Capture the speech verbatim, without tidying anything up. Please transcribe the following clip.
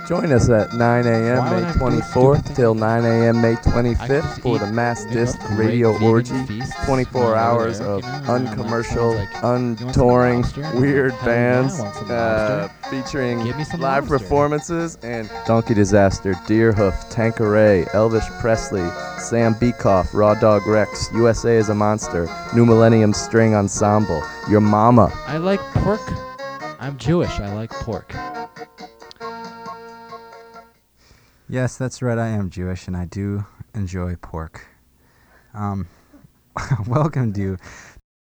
Join us at nine a.m. Why would I May have to do twenty-fourth stupid till things? nine a.m. May I could twenty-fifth just for eat, the Mass you know, Disc great Radio vegan Orgy. feasts twenty-four when I'm over hours there, of you know, and then, like, uncommercial, someone's like, "You want some untouring, lobster?" And I'm weird like, "Hell yeah, I bands want some uh, lobster. featuring Give me some live lobster." performances and Donkey Disaster, Deerhoof, Tanqueray, Elvis Presley, Sam Beekoff, Raw Dog Rex, U S A is a Monster, New Millennium String Ensemble, Your Mama. I like pork. I'm Jewish. I like pork. Yes, that's right. I am Jewish, and I do enjoy pork. Um, welcome to